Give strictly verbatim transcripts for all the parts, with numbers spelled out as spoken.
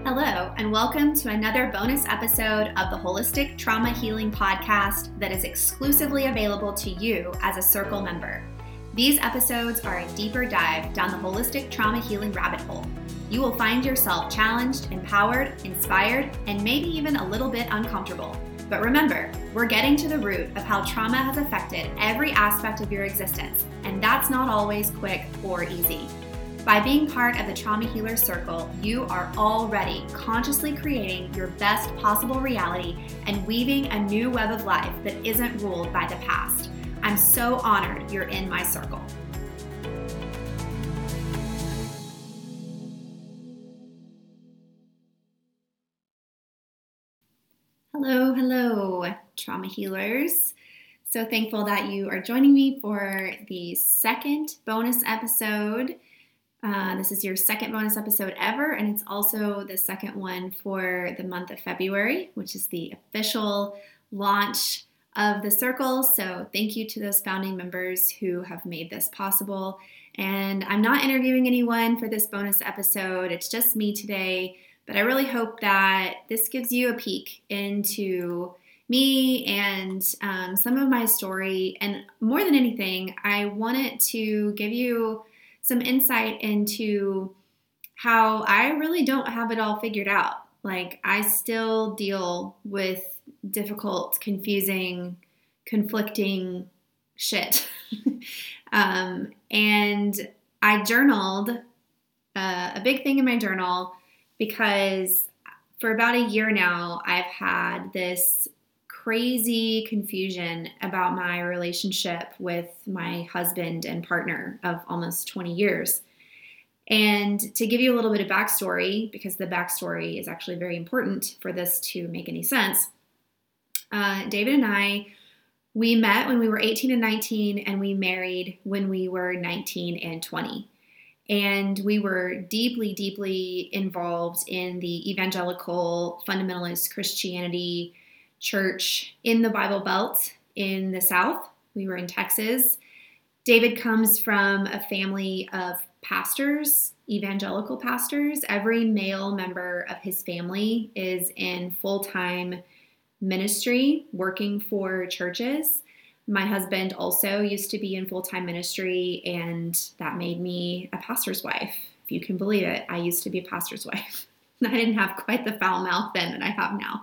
Hello, and welcome to another bonus episode of the Holistic Trauma Healing Podcast that is exclusively available to you as a Circle member. These episodes are a deeper dive down the holistic trauma healing rabbit hole. You will find yourself challenged, empowered, inspired, and maybe even a little bit uncomfortable. But remember, we're getting to the root of how trauma has affected every aspect of your existence, and that's not always quick or easy. By being part of the Trauma Healer Circle, you are already consciously creating your best possible reality and weaving a new web of life that isn't ruled by the past. I'm so honored you're in my circle. Hello, hello, trauma healers. So thankful that you are joining me for the second bonus episode. Uh, this is your second bonus episode ever, and it's also the second one for the month of February, which is the official launch of the Circle. So thank you to those founding members who have made this possible. And I'm not interviewing anyone for this bonus episode. It's just me today, but I really hope that this gives you a peek into me and um, some of my story. And more than anything, I wanted to give you some insight into how I really don't have it all figured out. Like, I still deal with difficult, confusing, conflicting shit. um, and I journaled uh, a big thing in my journal because for about a year now, I've had this crazy confusion about my relationship with my husband and partner of almost twenty years. And to give you a little bit of backstory, because the backstory is actually very important for this to make any sense, uh, David and I, we met when we were eighteen and nineteen, and we married when we were nineteen and twenty. And we were deeply, deeply involved in the evangelical fundamentalist Christianity church in the Bible Belt in the South. We were in Texas. David comes from a family of pastors, evangelical pastors. Every male member of his family is in full-time ministry, working for churches. My husband also used to be in full-time ministry, and that made me a pastor's wife. If you can believe it, I used to be a pastor's wife. I didn't have quite the foul mouth then that I have now.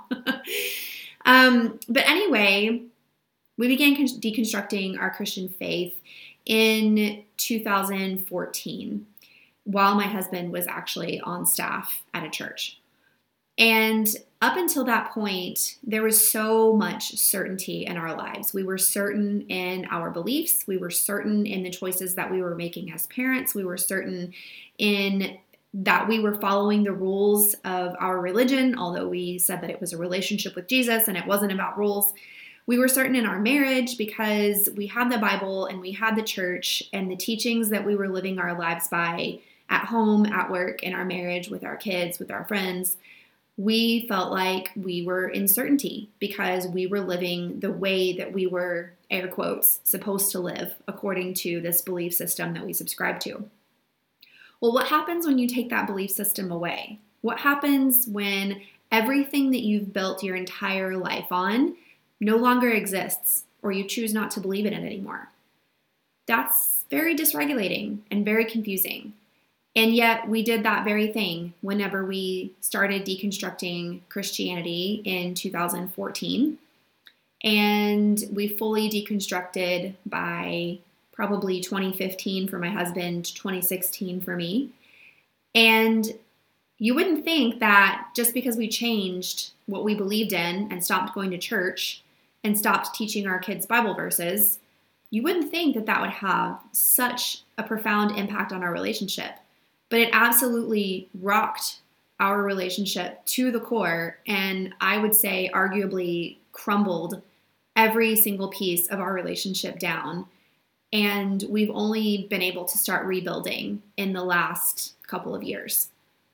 Um, but anyway, we began con- deconstructing our Christian faith in two thousand fourteen while my husband was actually on staff at a church. And up until that point, there was so much certainty in our lives. We were certain in our beliefs. We were certain in the choices that we were making as parents. We were certain in that we were following the rules of our religion, although we said that it was a relationship with Jesus and it wasn't about rules. We were certain in our marriage because we had the Bible and we had the church and the teachings that we were living our lives by at home, at work, in our marriage, with our kids, with our friends. We felt like we were in certainty because we were living the way that we were, air quotes, supposed to live according to this belief system that we subscribe to. Well, what happens when you take that belief system away? What happens when everything that you've built your entire life on no longer exists, or you choose not to believe in it anymore? That's very dysregulating and very confusing. And yet we did that very thing whenever we started deconstructing Christianity in two thousand fourteen. And we fully deconstructed by probably twenty fifteen for my husband, twenty sixteen for me. And you wouldn't think that just because we changed what we believed in and stopped going to church and stopped teaching our kids Bible verses, you wouldn't think that that would have such a profound impact on our relationship. But it absolutely rocked our relationship to the core, and I would say arguably crumbled every single piece of our relationship down. And we've only been able to start rebuilding in the last couple of years.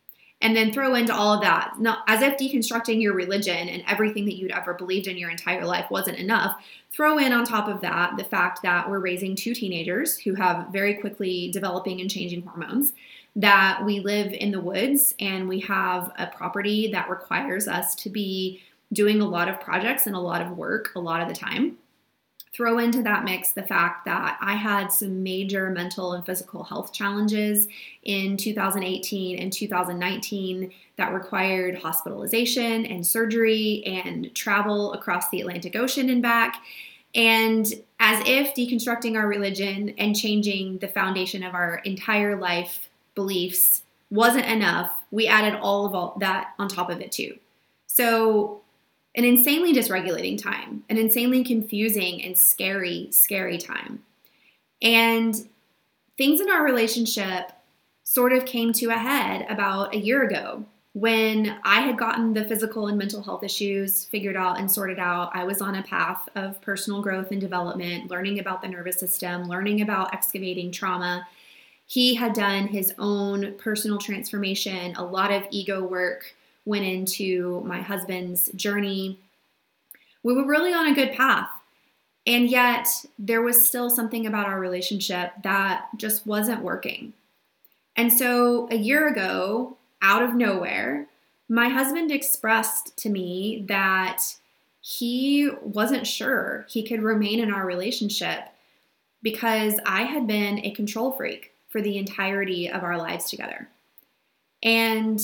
And then throw into all of that, not as if deconstructing your religion and everything that you'd ever believed in your entire life wasn't enough. Throw in on top of that the fact that we're raising two teenagers who have very quickly developing and changing hormones, that we live in the woods and we have a property that requires us to be doing a lot of projects and a lot of work a lot of the time. Throw into that mix the fact that I had some major mental and physical health challenges in two thousand eighteen and two thousand nineteen that required hospitalization and surgery and travel across the Atlantic Ocean and back. And as if deconstructing our religion and changing the foundation of our entire life beliefs wasn't enough, we added all of all that on top of it too. So an insanely dysregulating time, an insanely confusing and scary, scary time. And things in our relationship sort of came to a head about a year ago when I had gotten the physical and mental health issues figured out and sorted out. I was on a path of personal growth and development, learning about the nervous system, learning about excavating trauma. He had done his own personal transformation, a lot of ego work went into my husband's journey. We were really on a good path. And yet there was still something about our relationship that just wasn't working. And so a year ago, out of nowhere, my husband expressed to me that he wasn't sure he could remain in our relationship because I had been a control freak for the entirety of our lives together. And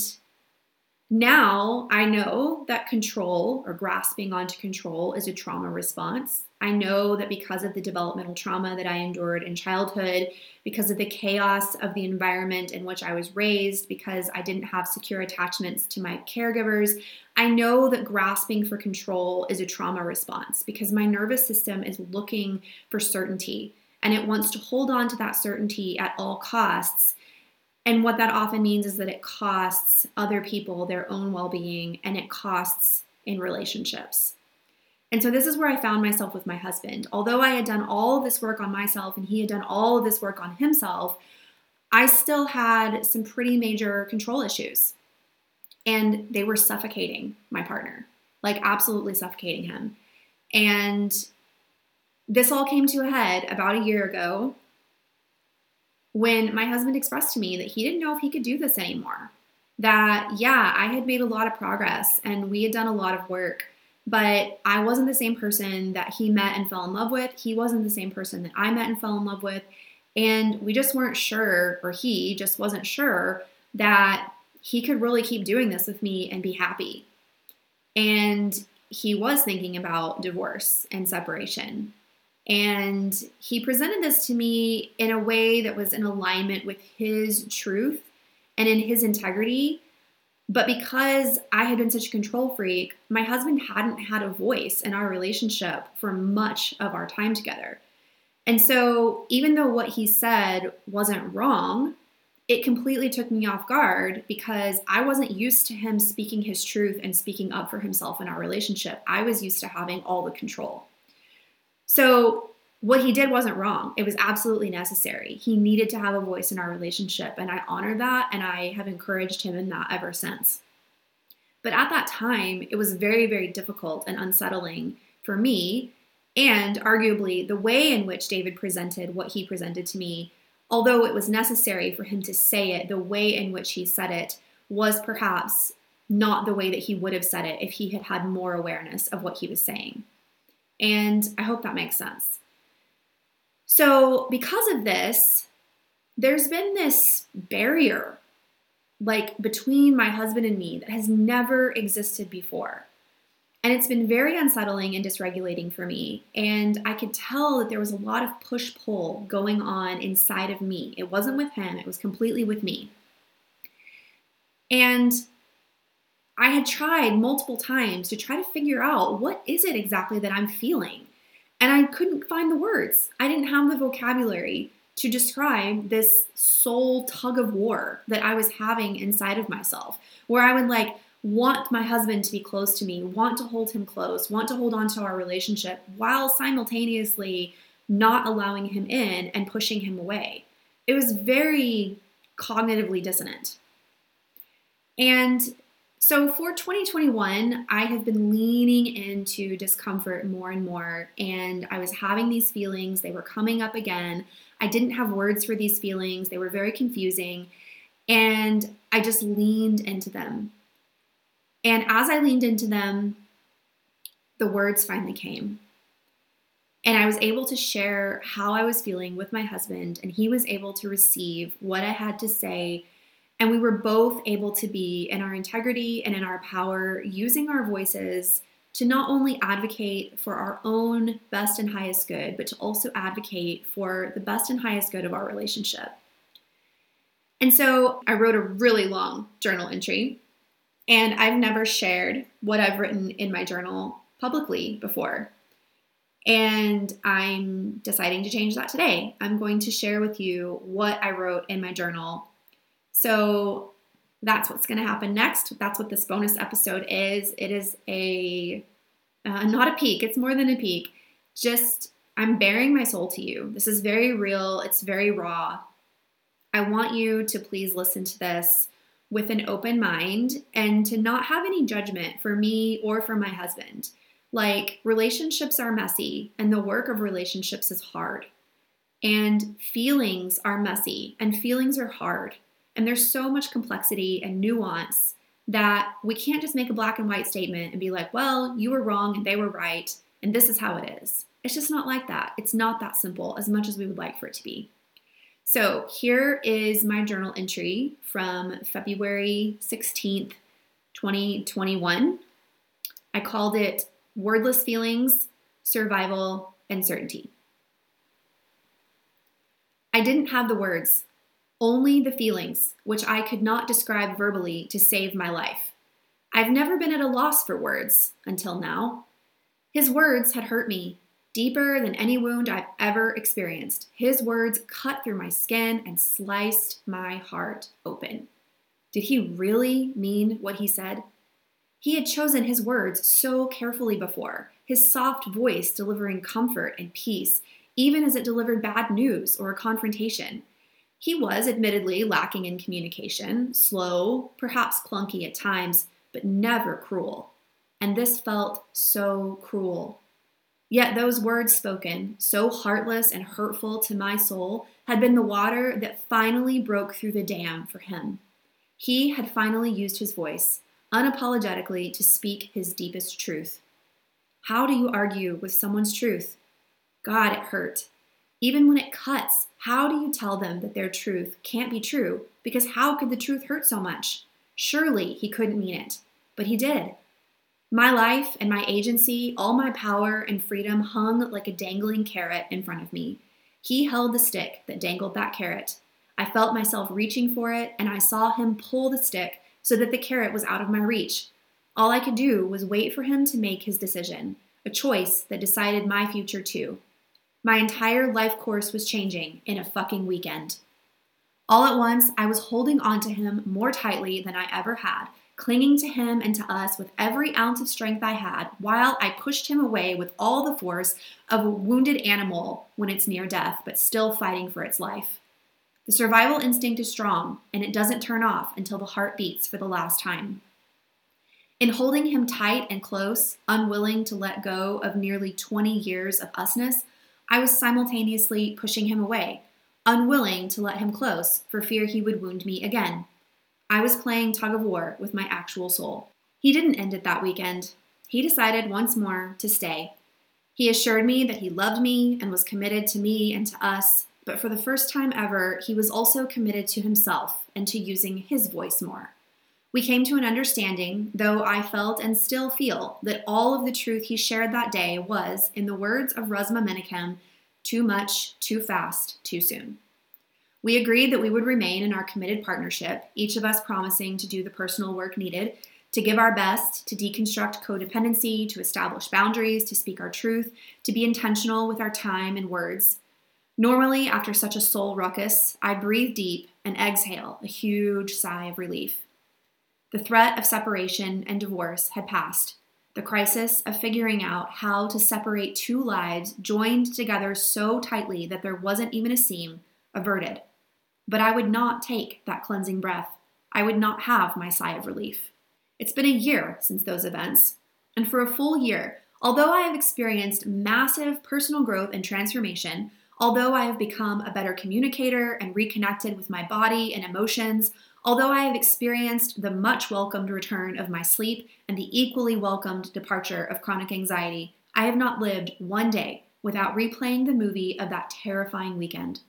now I know that control or grasping onto control is a trauma response. I know that because of the developmental trauma that I endured in childhood, because of the chaos of the environment in which I was raised, because I didn't have secure attachments to my caregivers, I know that grasping for control is a trauma response because my nervous system is looking for certainty and it wants to hold on to that certainty at all costs. And what that often means is that it costs other people their own well-being and it costs in relationships. And so this is where I found myself with my husband. Although I had done all of this work on myself and he had done all of this work on himself, I still had some pretty major control issues. And they were suffocating my partner, like absolutely suffocating him. And this all came to a head about a year ago when my husband expressed to me that he didn't know if he could do this anymore. That, yeah, I had made a lot of progress and we had done a lot of work, but I wasn't the same person that he met and fell in love with. He wasn't the same person that I met and fell in love with. And we just weren't sure, or he just wasn't sure, that he could really keep doing this with me and be happy. And he was thinking about divorce and separation. And he presented this to me in a way that was in alignment with his truth and in his integrity. But because I had been such a control freak, my husband hadn't had a voice in our relationship for much of our time together. And so even though what he said wasn't wrong, it completely took me off guard because I wasn't used to him speaking his truth and speaking up for himself in our relationship. I was used to having all the control. So what he did wasn't wrong. It was absolutely necessary. He needed to have a voice in our relationship, and I honor that, and I have encouraged him in that ever since. But at that time, it was very, very difficult and unsettling for me, and arguably the way in which David presented what he presented to me, although it was necessary for him to say it, the way in which he said it was perhaps not the way that he would have said it if he had had more awareness of what he was saying. And I hope that makes sense. So because of this, there's been this barrier like between my husband and me that has never existed before. And it's been very unsettling and dysregulating for me. And I could tell that there was a lot of push-pull going on inside of me. It wasn't with him, it was completely with me. And I had tried multiple times to try to figure out what is it exactly that I'm feeling. And I couldn't find the words. I didn't have the vocabulary to describe this soul tug of war that I was having inside of myself, where I would like want my husband to be close to me, want to hold him close, want to hold on to our relationship while simultaneously not allowing him in and pushing him away. It was very cognitively dissonant. And so for twenty twenty-one, I have been leaning into discomfort more and more, and I was having these feelings. They were coming up again. I didn't have words for these feelings. They were very confusing, and I just leaned into them. And as I leaned into them, the words finally came. And I was able to share how I was feeling with my husband, and he was able to receive what I had to say. And we were both able to be in our integrity and in our power, using our voices to not only advocate for our own best and highest good, but to also advocate for the best and highest good of our relationship. And so I wrote a really long journal entry, and I've never shared what I've written in my journal publicly before. And I'm deciding to change that today. I'm going to share with you what I wrote in my journal. So that's what's going to happen next. That's what this bonus episode is. It is a, uh, not a peek. It's more than a peek. Just, I'm bearing my soul to you. This is very real. It's very raw. I want you to please listen to this with an open mind and to not have any judgment for me or for my husband. Like, relationships are messy, and the work of relationships is hard. And feelings are messy, and feelings are hard. And there's so much complexity and nuance that we can't just make a black and white statement and be like, well, you were wrong and they were right, and this is how it is. It's just not like that. It's not that simple, as much as we would like for it to be. So here is my journal entry from February sixteenth, twenty twenty-one. I called it Wordless Feelings, Survival, and Certainty. I didn't have the words, only the feelings, which I could not describe verbally to save my life. I've never been at a loss for words until now. His words had hurt me, deeper than any wound I've ever experienced. His words cut through my skin and sliced my heart open. Did he really mean what he said? He had chosen his words so carefully before, his soft voice delivering comfort and peace, even as it delivered bad news or a confrontation. He was admittedly lacking in communication, slow, perhaps clunky at times, but never cruel. And this felt so cruel. Yet those words spoken, so heartless and hurtful to my soul, had been the water that finally broke through the dam for him. He had finally used his voice, unapologetically, to speak his deepest truth. How do you argue with someone's truth? God, it hurt. Even when it cuts, how do you tell them that their truth can't be true? Because how could the truth hurt so much? Surely he couldn't mean it, but he did. My life and my agency, all my power and freedom hung like a dangling carrot in front of me. He held the stick that dangled that carrot. I felt myself reaching for it, and I saw him pull the stick so that the carrot was out of my reach. All I could do was wait for him to make his decision, a choice that decided my future too. My entire life course was changing in a fucking weekend. All at once, I was holding on to him more tightly than I ever had, clinging to him and to us with every ounce of strength I had, while I pushed him away with all the force of a wounded animal when it's near death, but still fighting for its life. The survival instinct is strong, and it doesn't turn off until the heart beats for the last time. In holding him tight and close, unwilling to let go of nearly twenty years of usness, I was simultaneously pushing him away, unwilling to let him close for fear he would wound me again. I was playing tug of war with my actual soul. He didn't end it that weekend. He decided once more to stay. He assured me that he loved me and was committed to me and to us, but for the first time ever, he was also committed to himself and to using his voice more. We came to an understanding, though I felt and still feel that all of the truth he shared that day was, in the words of Rusma Menakem, too much, too fast, too soon. We agreed that we would remain in our committed partnership, each of us promising to do the personal work needed, to give our best, to deconstruct codependency, to establish boundaries, to speak our truth, to be intentional with our time and words. Normally, after such a soul ruckus, I breathe deep and exhale a huge sigh of relief. The threat of separation and divorce had passed. The crisis of figuring out how to separate two lives joined together so tightly that there wasn't even a seam, averted. But I would not take that cleansing breath. I would not have my sigh of relief. It's been a year since those events, and for a full year, although I have experienced massive personal growth and transformation, although I have become a better communicator and reconnected with my body and emotions, although I have experienced the much welcomed return of my sleep and the equally welcomed departure of chronic anxiety, I have not lived one day without replaying the movie of that terrifying weekend.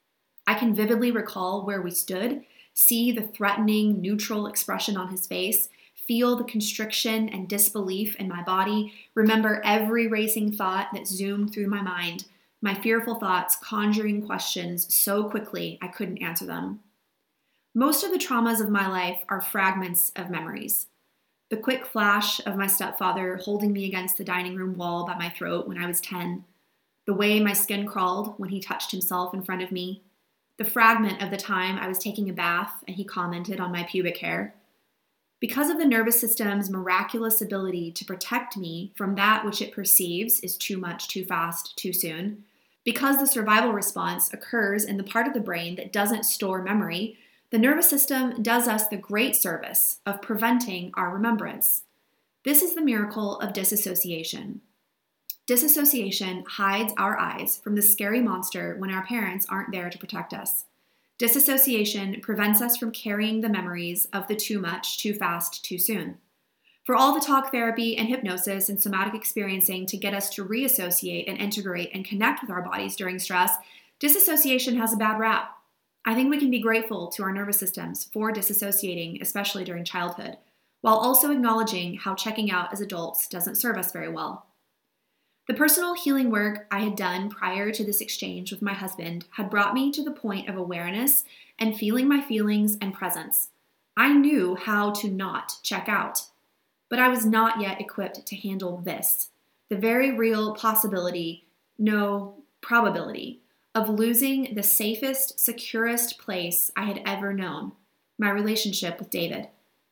I can vividly recall where we stood, see the threatening, neutral expression on his face, feel the constriction and disbelief in my body, remember every racing thought that zoomed through my mind, my fearful thoughts conjuring questions so quickly I couldn't answer them. Most of the traumas of my life are fragments of memories. The quick flash of my stepfather holding me against the dining room wall by my throat when I was ten, the way my skin crawled when he touched himself in front of me, the fragment of the time I was taking a bath and he commented on my pubic hair. Because of the nervous system's miraculous ability to protect me from that which it perceives is too much, too fast, too soon, because the survival response occurs in the part of the brain that doesn't store memory, the nervous system does us the great service of preventing our remembrance. This is the miracle of disassociation. Disassociation hides our eyes from the scary monster when our parents aren't there to protect us. Disassociation prevents us from carrying the memories of the too much, too fast, too soon. For all the talk therapy and hypnosis and somatic experiencing to get us to reassociate and integrate and connect with our bodies during stress, disassociation has a bad rap. I think we can be grateful to our nervous systems for disassociating, especially during childhood, while also acknowledging how checking out as adults doesn't serve us very well. The personal healing work I had done prior to this exchange with my husband had brought me to the point of awareness and feeling my feelings and presence. I knew how to not check out, but I was not yet equipped to handle this, the very real possibility, no, probability, of losing the safest, securest place I had ever known, my relationship with David.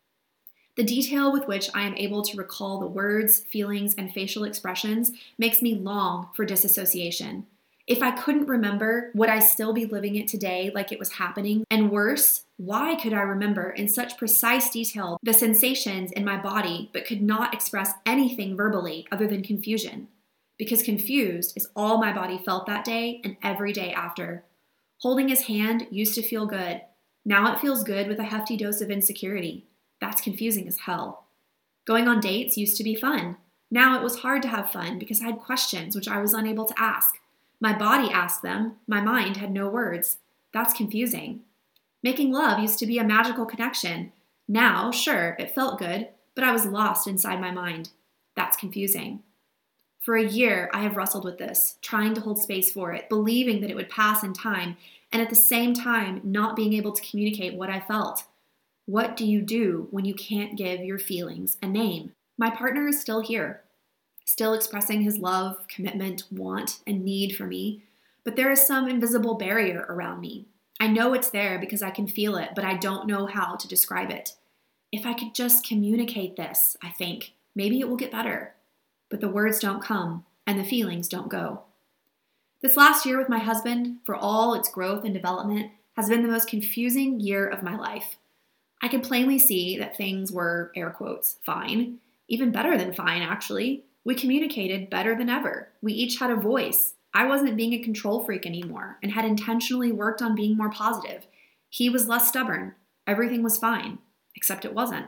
The detail with which I am able to recall the words, feelings, and facial expressions makes me long for disassociation. If I couldn't remember, would I still be living it today like it was happening? And worse, why could I remember in such precise detail the sensations in my body but could not express anything verbally other than confusion? Because confused is all my body felt that day and every day after. Holding his hand used to feel good. Now it feels good with a hefty dose of insecurity. That's confusing as hell. Going on dates used to be fun. Now it was hard to have fun because I had questions which I was unable to ask. My body asked them, my mind had no words. That's confusing. Making love used to be a magical connection. Now, sure, it felt good, but I was lost inside my mind. That's confusing. For a year, I have wrestled with this, trying to hold space for it, believing that it would pass in time, and at the same time, not being able to communicate what I felt. What do you do when you can't give your feelings a name? My partner is still here, still expressing his love, commitment, want, and need for me, but there is some invisible barrier around me. I know it's there because I can feel it, but I don't know how to describe it. If I could just communicate this, I think, maybe it will get better. But the words don't come, and the feelings don't go. This last year with my husband, for all its growth and development, has been the most confusing year of my life. I could plainly see that things were, air quotes, fine. Even better than fine, actually. We communicated better than ever. We each had a voice. I wasn't being a control freak anymore and had intentionally worked on being more positive. He was less stubborn. Everything was fine, except it wasn't.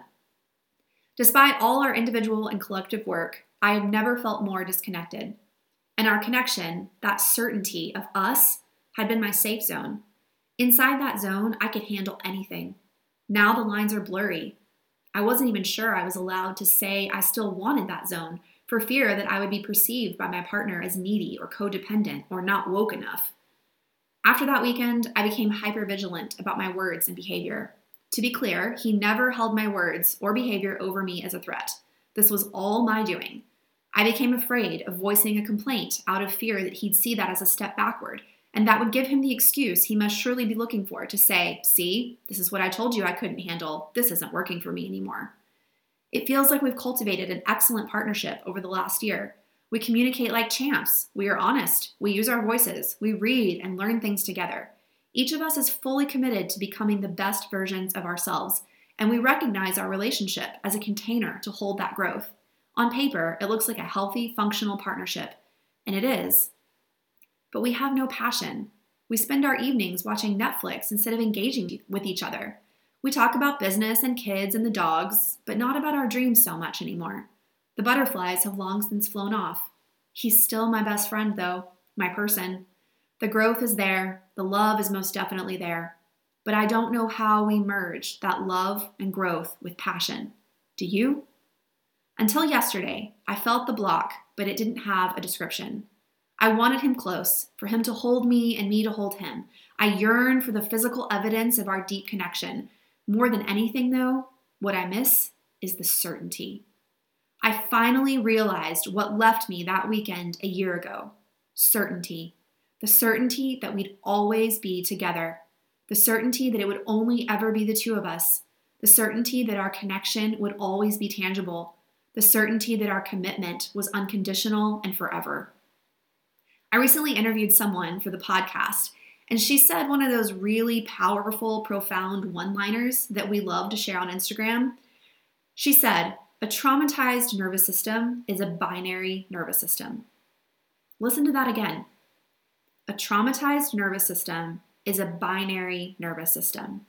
Despite all our individual and collective work, I had never felt more disconnected. And our connection, that certainty of us, had been my safe zone. Inside that zone, I could handle anything. Now the lines are blurry. I wasn't even sure I was allowed to say I still wanted that zone for fear that I would be perceived by my partner as needy or codependent or not woke enough. After that weekend, I became hypervigilant about my words and behavior. To be clear, he never held my words or behavior over me as a threat. This was all my doing. I became afraid of voicing a complaint out of fear that he'd see that as a step backward, and that would give him the excuse he must surely be looking for to say, see, this is what I told you I couldn't handle. This isn't working for me anymore. It feels like we've cultivated an excellent partnership over the last year. We communicate like champs. We are honest. We use our voices. We read and learn things together. Each of us is fully committed to becoming the best versions of ourselves, and we recognize our relationship as a container to hold that growth. On paper, it looks like a healthy, functional partnership, and it is. But we have no passion. We spend our evenings watching Netflix instead of engaging with each other. We talk about business and kids and the dogs, but not about our dreams so much anymore. The butterflies have long since flown off. He's still my best friend, though, my person. The growth is there. The love is most definitely there. But I don't know how we merge that love and growth with passion. Do you? Until yesterday, I felt the block, but it didn't have a description. I wanted him close, for him to hold me and me to hold him. I yearned for the physical evidence of our deep connection. More than anything, though, what I miss is the certainty. I finally realized what left me that weekend a year ago. Certainty. The certainty that we'd always be together. The certainty that it would only ever be the two of us. The certainty that our connection would always be tangible. The certainty that our commitment was unconditional and forever. I recently interviewed someone for the podcast, and she said one of those really powerful, profound one-liners that we love to share on Instagram. She said, "A traumatized nervous system is a binary nervous system." Listen to that again. A traumatized nervous system is a binary nervous system.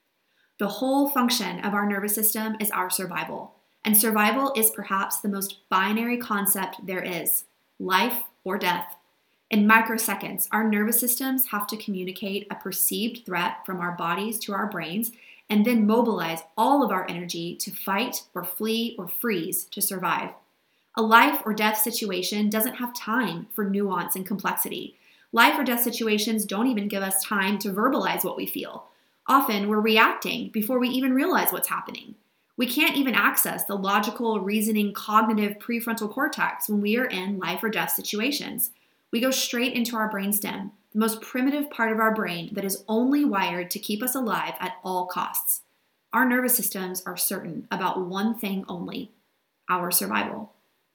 The whole function of our nervous system is our survival, and survival is perhaps the most binary concept there is, life or death. In microseconds, our nervous systems have to communicate a perceived threat from our bodies to our brains and then mobilize all of our energy to fight or flee or freeze to survive. A life or death situation doesn't have time for nuance and complexity. Life or death situations don't even give us time to verbalize what we feel. Often we're reacting before we even realize what's happening. We can't even access the logical, reasoning, cognitive prefrontal cortex when we are in life or death situations. We go straight into our brainstem, the most primitive part of our brain that is only wired to keep us alive at all costs. Our nervous systems are certain about one thing only, our survival.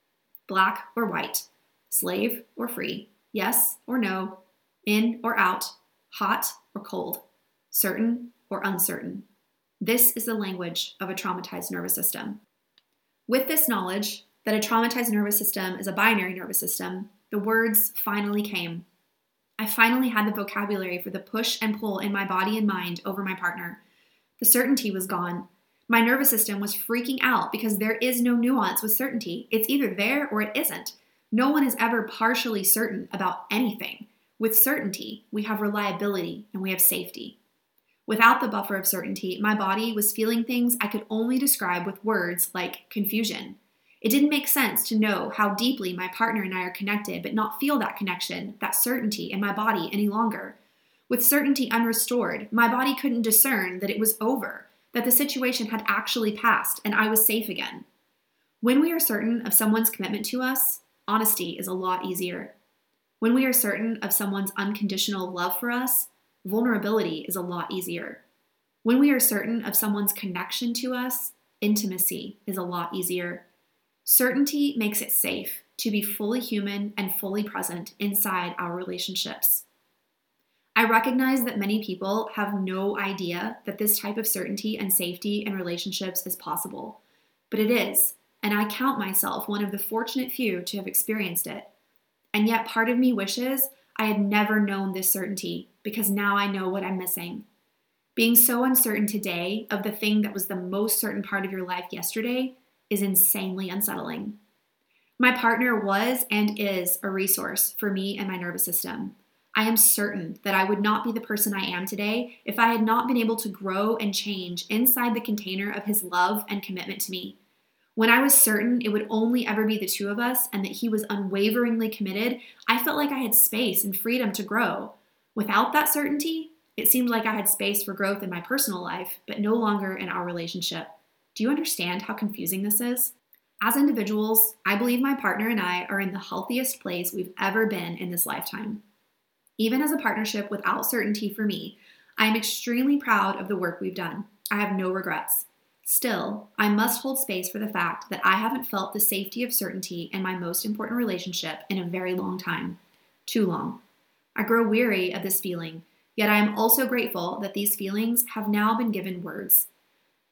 Black or white, slave or free, yes or no, in or out, hot or cold, certain or uncertain. This is the language of a traumatized nervous system. With this knowledge that a traumatized nervous system is a binary nervous system, the words finally came. I finally had the vocabulary for the push and pull in my body and mind over my partner. The certainty was gone. My nervous system was freaking out because there is no nuance with certainty. It's either there or it isn't. No one is ever partially certain about anything. With certainty, we have reliability and we have safety. Without the buffer of certainty, my body was feeling things I could only describe with words like confusion. It didn't make sense to know how deeply my partner and I are connected, but not feel that connection, that certainty in my body any longer. With certainty unrestored, my body couldn't discern that it was over, that the situation had actually passed, and I was safe again. When we are certain of someone's commitment to us, honesty is a lot easier. When we are certain of someone's unconditional love for us, vulnerability is a lot easier. When we are certain of someone's connection to us, intimacy is a lot easier. Certainty makes it safe to be fully human and fully present inside our relationships. I recognize that many people have no idea that this type of certainty and safety in relationships is possible, but it is, and I count myself one of the fortunate few to have experienced it. And yet part of me wishes I had never known this certainty, because now I know what I'm missing. Being so uncertain today of the thing that was the most certain part of your life yesterday is insanely unsettling. My partner was and is a resource for me and my nervous system. I am certain that I would not be the person I am today if I had not been able to grow and change inside the container of his love and commitment to me. When I was certain it would only ever be the two of us and that he was unwaveringly committed, I felt like I had space and freedom to grow. Without that certainty, it seemed like I had space for growth in my personal life, but no longer in our relationship. Do you understand how confusing this is? As individuals, I believe my partner and I are in the healthiest place we've ever been in this lifetime. Even as a partnership without certainty for me, I am extremely proud of the work we've done. I have no regrets. Still, I must hold space for the fact that I haven't felt the safety of certainty in my most important relationship in a very long time. Too long. I grow weary of this feeling, yet I am also grateful that these feelings have now been given words.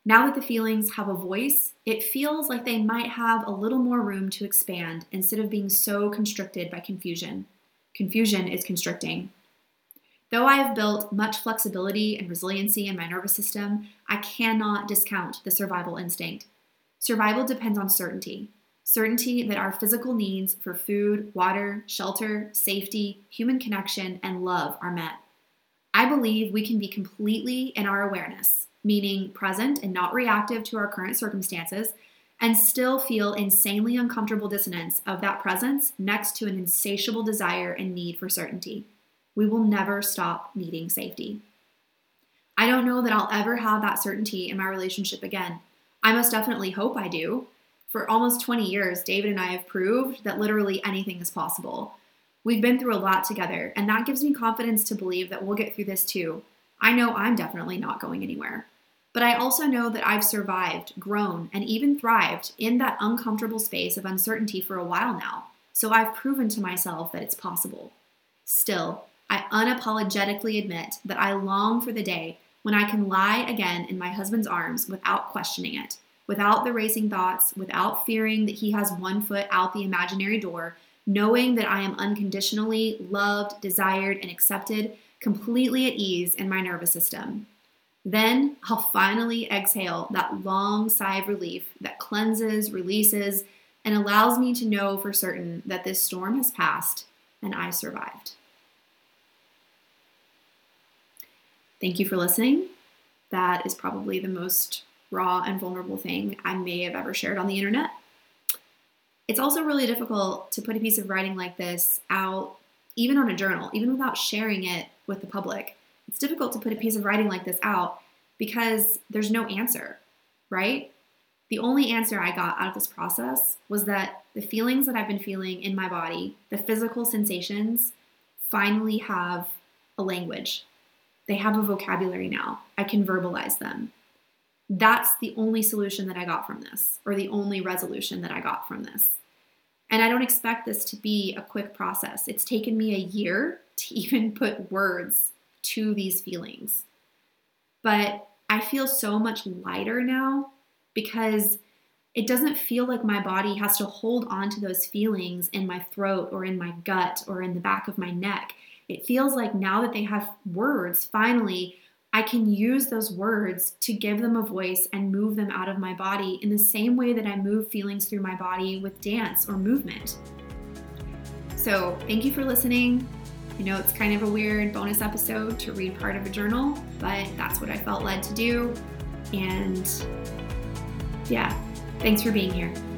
Now that the feelings have a voice, it feels like they might have a little more room to expand instead of being so constricted by confusion. Confusion is constricting. Though I have built much flexibility and resiliency in my nervous system, I cannot discount the survival instinct. Survival depends on certainty. Certainty that our physical needs for food, water, shelter, safety, human connection, and love are met. I believe we can be completely in our awareness, meaning present and not reactive to our current circumstances, and still feel insanely uncomfortable dissonance of that presence next to an insatiable desire and need for certainty. We will never stop needing safety. I don't know that I'll ever have that certainty in my relationship again. I most definitely hope I do. For almost twenty years, David and I have proved that literally anything is possible. We've been through a lot together, and that gives me confidence to believe that we'll get through this too. I know I'm definitely not going anywhere. But I also know that I've survived, grown, and even thrived in that uncomfortable space of uncertainty for a while now. So I've proven to myself that it's possible. Still, I unapologetically admit that I long for the day when I can lie again in my husband's arms without questioning it, without the racing thoughts, without fearing that he has one foot out the imaginary door, knowing that I am unconditionally loved, desired, and accepted, completely at ease in my nervous system. Then I'll finally exhale that long sigh of relief that cleanses, releases, and allows me to know for certain that this storm has passed and I survived. Thank you for listening. That is probably the most raw and vulnerable thing I may have ever shared on the internet. It's also really difficult to put a piece of writing like this out, even on a journal, even without sharing it with the public. It's difficult to put a piece of writing like this out because there's no answer, right? The only answer I got out of this process was that the feelings that I've been feeling in my body, the physical sensations, finally have a language. They have a vocabulary now. I can verbalize them. That's the only solution that I got from this, or the only resolution that I got from this. And I don't expect this to be a quick process. It's taken me a year to even put words to these feelings. But I feel so much lighter now because it doesn't feel like my body has to hold on to those feelings in my throat or in my gut or in the back of my neck. It feels like now that they have words, finally, I can use those words to give them a voice and move them out of my body in the same way that I move feelings through my body with dance or movement. So thank you for listening. I know it's kind of a weird bonus episode to read part of a journal, but that's what I felt led to do. And yeah, thanks for being here.